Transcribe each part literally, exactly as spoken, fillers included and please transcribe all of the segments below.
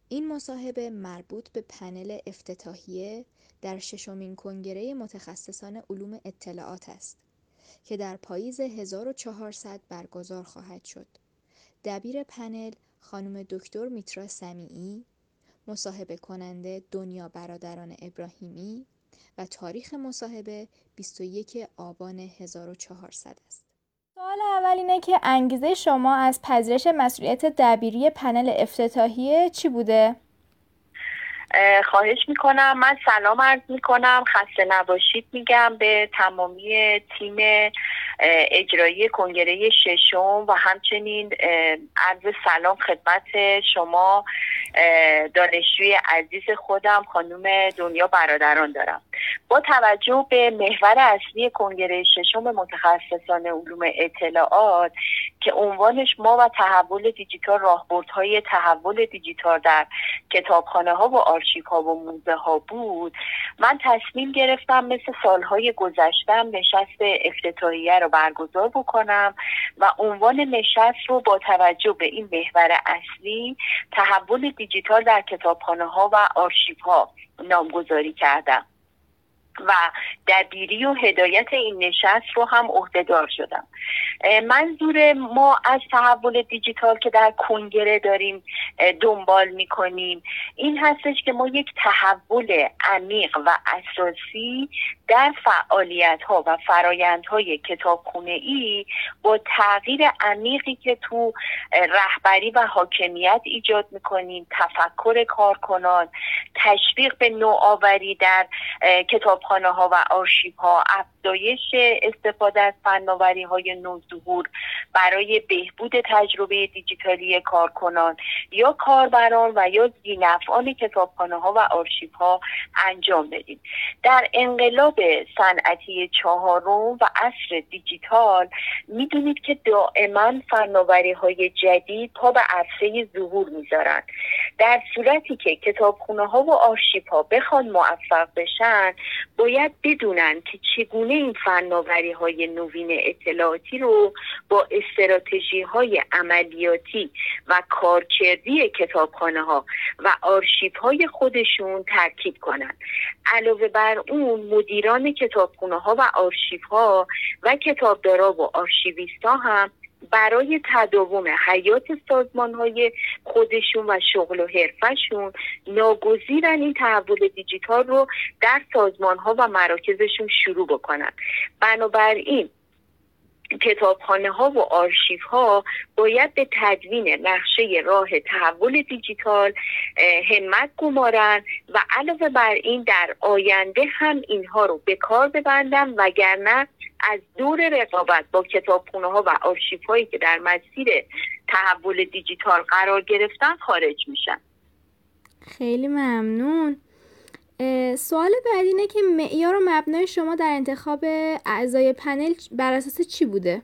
این مصاحبه مربوط به پنل افتتاحیه در ششمین کنگره متخصصان علوم اطلاعات است که در پاییز هزار و چهارصد برگزار خواهد شد. دبیر پنل خانم دکتر میترا سمیعی، مصاحبه کننده دنیا برادران ابراهیمی و تاریخ مصاحبه بیست و یک آبان هزار و چهارصد است. سوال اول اینه که انگیزه شما از پذیرش مسئولیت دبیری پنل افتتاحیه چی بوده؟ خواهش میکنم. من سلام عرض میکنم، خسته نباشید میگم به تمامی تیم اجرایی کنگره ششم و همچنین عرض سلام خدمت شما دانشجوی عزیز خودم خانم دنیا برادران دارم. با توجه به محور اصلی کنگره ششم متخصصان علوم اطلاعات که عنوانش ما و تحول دیجیتال، راهبردهای تحول دیجیتال در کتابخانه ها و آرشیو ها و موزه ها بود، من تصمیم گرفتم مثل سالهای گذشتم نشست افتتاحیه رو برگزار بکنم و عنوان نشست رو با توجه به این محور اصلی تحول دیجیتال در کتابخانه ها و آرشیو ها نامگذاری کردم و دبیری و هدایت این نشست رو هم عهدهدار شدم. منظور ما از تحول دیجیتال که در کنگره داریم دنبال میکنیم این هستش که ما یک تحول عمیق و اساسی در فعالیت ها و فرایندهای کتابخونه ای با تغییر عمیقی که تو رهبری و حاکمیت ایجاد میکنیم، تفکر کارکنان، تشویق به نوآوری در کتابخانه ها و آرشیو ها، افزایش استفاده از فناوری های نوظهور برای بهبود تجربه دیجیتالی کارکنان یا کاربران و یا ذی‌نفعان کتابخانه ها و آرشیو ها انجام بدیم. در انقلاب صنعتی چهارم و عصر دیجیتال میدونید که دائما فناوری های جدید پا به عرصه ظهور میذارن. در صورتی که کتابخانه ها و آرشیو ها بخوان موفق بشن باید بدونن که چگونه این فناوری های نوین اطلاعاتی رو با استراتژی های عملیاتی و کارکردی کتابخانه ها و آرشیو های خودشون ترکیب کنن. علاوه بر اون مدیران کتابخانه ها و آرشیو ها و کتابدارا و آرشیویستا هم برای تداوم حیات سازمان‌های خودشون و شغل و حرفشون ناگزیرن این تحول دیجیتال رو در سازمان‌ها و مراکزشون شروع بکنن. بنابراین کتابخانه ها و آرشیو ها باید به تدوین نقشه راه تحول دیجیتال همت گمارن و علاوه بر این در آینده هم اینها رو به کار ببندن، وگرنه از دور رقابت با کتابخانه ها و آرشیو هایی که در مسیر تحول دیجیتال قرار گرفتن خارج میشن. خیلی ممنون. سوال بعدی اینه که معیار و مبنای شما در انتخاب اعضای پنل بر اساس چی بوده؟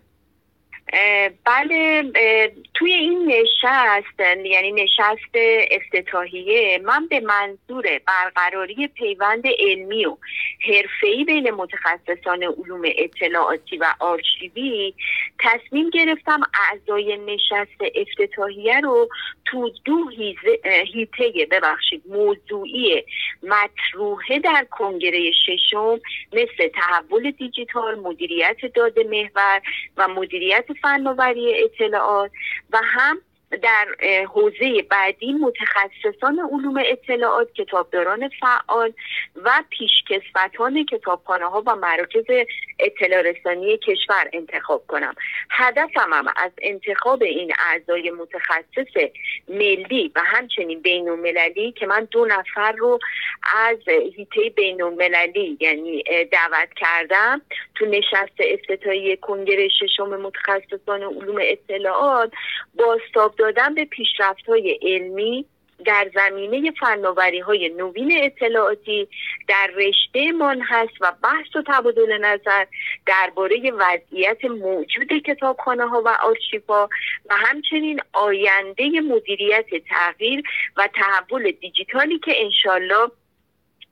بله، توی این نشست یعنی نشست افتتاحیه من به منظور برقراری پیوند علمی و حرفه‌ای بین متخصصان علوم اطلاعاتی و آرشیوی تصمیم گرفتم اعضای نشست افتتاحیه رو تو دو حیطه ببخشید موضوعی مطروحه در کنگره ششم مثل تحول دیجیتال، مدیریت داده محور و مدیریت فناوری اطلاعات و هم در حوزه بعدی متخصصان علوم اطلاعات، کتابداران فعال و پیشکسوتان کتابخانه ها و مراکز اطلاع رسانی کشور انتخاب کنم. هدفم هم از انتخاب این اعضای متخصص ملی و همچنین بین المللی که من دو نفر رو از حیطه بین المللی یعنی دعوت کردم تو نشست افتتاحیه کنگره ششم متخصصان علوم اطلاعات، بازتاب دادن به پیشرفت‌های علمی در زمینه فناوری‌های نوین اطلاعاتی در رشته من هست و بحث و تبادل نظر درباره وضعیت موجود کتابخانه‌ها و آرشیوها و همچنین آینده مدیریت تغییر و تحول دیجیتالی که انشالله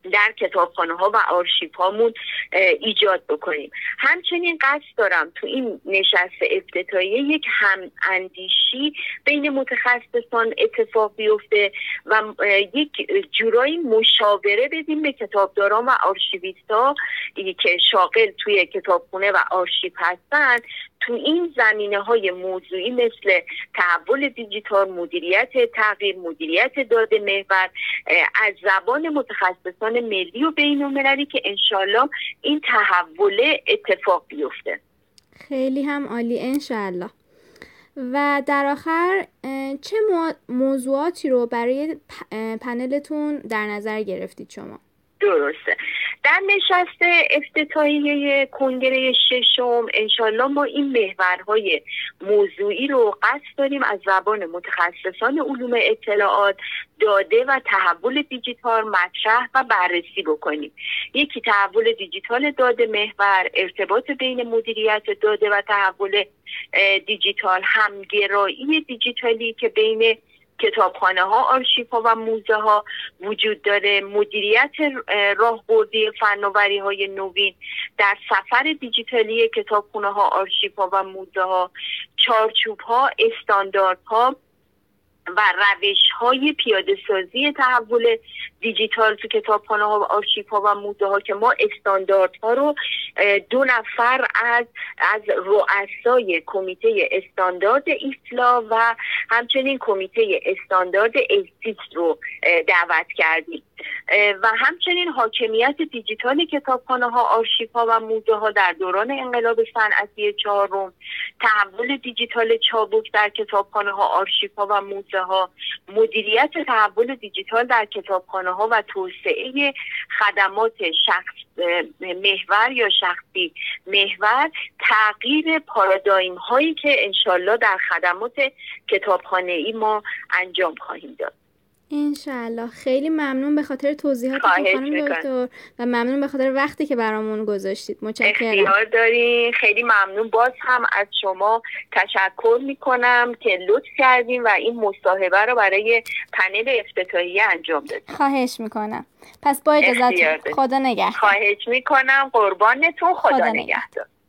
در کتابخانه ها و آرشیو هامون ایجاد بکنیم. همچنین قصد دارم تو این نشست افتتاحیه یک هم اندیشی بین متخصصان اتفاق بیفته و یک جورایی مشاوره بدیم به کتابداران و آرشیویست‌ها که شاغل توی کتابخونه و آرشیو هستن تو این زمینه های موضوعی مثل تحول دیجیتال، مدیریت تغییر، مدیریت داده محور از زبان متخصصان ملی و بین المللی که انشالله این تحول اتفاق بیفته. خیلی هم عالی انشالله. و در آخر چه موضوعاتی رو برای پنلتون در نظر گرفتید شما؟ درسته. در نشست افتتاحیه کنگره ششم انشالله ما این محورهای موضوعی رو قصد داریم از زبان متخصصان علوم اطلاعات، داده و تحول دیجیتال مطرح و بررسی بکنیم. یکی تحول دیجیتال داده محور، ارتباط بین مدیریت داده و تحول دیجیتال، همگرایی دیجیتالی که بین کتابخانه ها، آرشیو ها و موزه ها وجود داره، مدیریت راهبردی فناوری های نوین در سفر دیجیتالی کتابخانه ها، آرشیو ها و موزه ها، چارچوب ها، استاندارد ها و روش های پیاده سازی تحول دیجیتال تو کتابخانه ها و آرشیو ها و موزه ها که ما استانداردها رو دو نفر از از رؤسای کمیته استاندارد ایسلا و همچنین کمیته استاندارد ایسیس رو دعوت کردیم و همچنین حاکمیت دیجیتال کتابخانه ها، آرشیو ها و موزه ها در دوران انقلاب صنعتی چهارم، تحول دیجیتال چابک در کتابخانه ها، آرشیو ها و موزه ها، مدیریت تحول دیجیتال در کتابخانه ها و توسعه خدمات شخص محور یا شخصی محور، تغییر پارادایم هایی که انشالله در خدمات کتابخانه ای ما انجام خواهیم داد. انشالله. خیلی ممنون به خاطر توضیحاتتون خانم دکتر و ممنون به خاطر وقتی که برامون گذاشتید. متشکرم. اختیار دارین. خیلی ممنون. باز هم از شما تشکر میکنم که لطف کردین و این مصاحبه رو برای پنل افتتاحیه انجام دادین. خواهش میکنم. پس با اجازهتون خدا نگهدار. خواهش میکنم. قربانتون. خدا, خدا نگهدار.